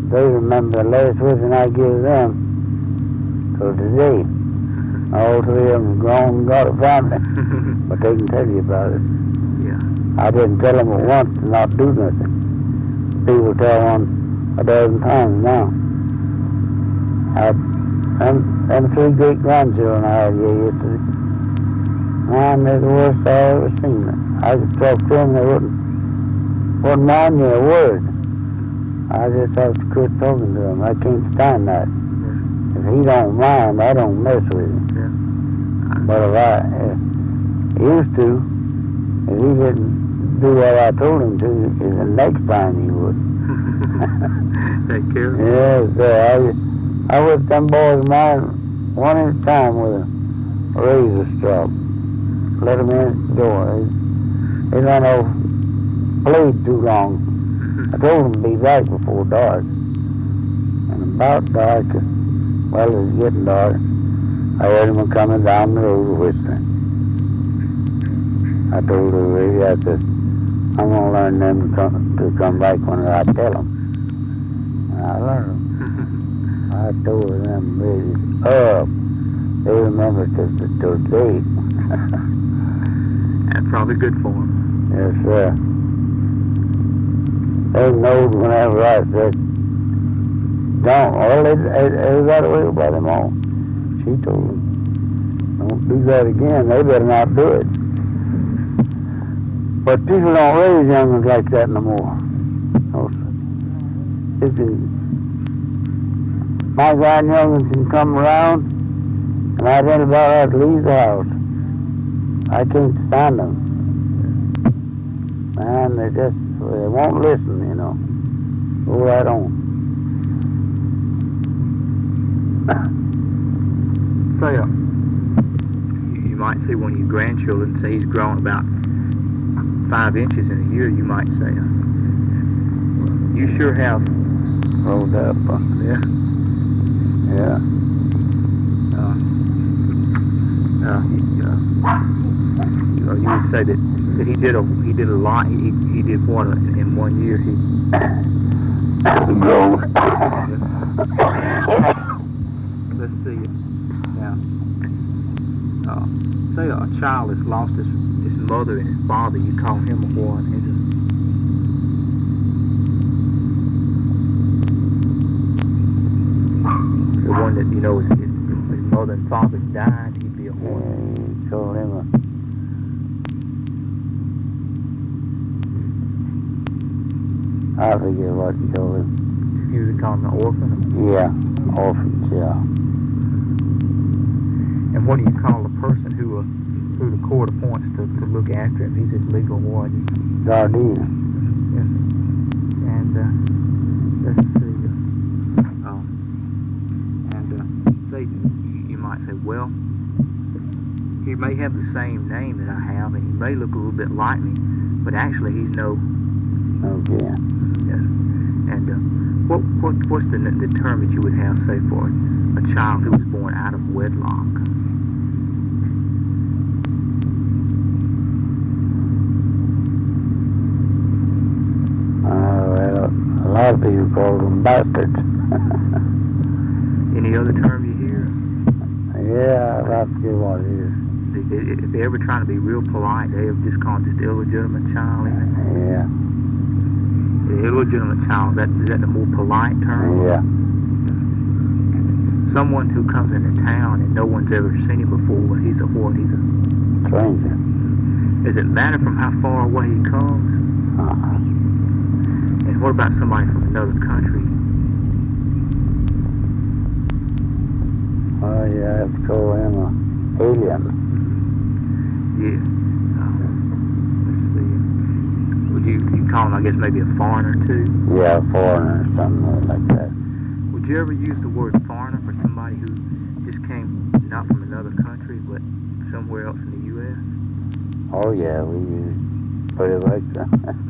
they remember the last whipping I gave them till today. All three of them grown and got a family, but they can tell you about it. Yeah. I didn't tell them at once to not do nothing. People tell one a dozen times now. Them three great-grandchildren I had here yesterday, man, they're the worst I ever seen. I could talk to them, they wouldn't mind me a word. I just have to quit talking to him. I can't stand that. If he don't mind, I don't mess with him. Yeah. But if I used to, if he didn't do what I told him to, the next time he would. Take care. Yes, I whipped them boys of mine one at a time with a razor strap. Let them in at the door. They don't know, played too long. I told them to be back before dark. And about dark, well, it was getting dark, I heard them coming down the road whistling. I told the lady, I said, I'm going to learn them to come back when I tell them. And I learned them. I told them ladies up. They remember till today. That's probably good for them. Yes, sir. They knowed whenever I said, don't. Well, they got away by them all. She told them, don't do that again. They better not do it. But people don't raise young ones like that no more. No, my grandyoungins can come around, and I didn't about have to leave the house. I can't stand them. Man, they won't listen, you know. Go right on. Say, you might see one of your grandchildren, say he's grown about 5 inches in a year, you might say, you sure have rolled up. Yeah. Yeah. You would say that he did a lot. He did what in 1 year? He grown. Let's see. Now, say a child has lost his mother and his father. You call him a what? The one that you know his mother and father died. He'd be a what? You call him a. I forget what you told him. You would call him an orphan? Yeah, orphans, yeah. And what do you call the person who the court appoints to look after him? He's his legal warden. Guardian. Yes. And let's see. Say you might say, well, he may have the same name that I have, and he may look a little bit like me, but actually he's no. Okay. Yes. And what's the term that you would have, say, for a child who was born out of wedlock? Well, a lot of people call them bastards. Any other term you hear? Yeah, I forget what it is. If they're ever trying to be real polite, they'll just call it just illegitimate child. Yeah. The illegitimate child, is that the more polite term? Yeah. Someone who comes into town and no one's ever seen him before, he's a what? He's a stranger. Does it matter from how far away he comes? And what about somebody from another country? Well, you have to call him an alien. Yeah. Let's see. Would you call him, I guess, maybe a foreigner too? Yeah, a foreigner or something like that. Would you ever use the word foreigner for somebody who just came not from another country but somewhere else in the U.S.? Oh yeah, we use pretty much.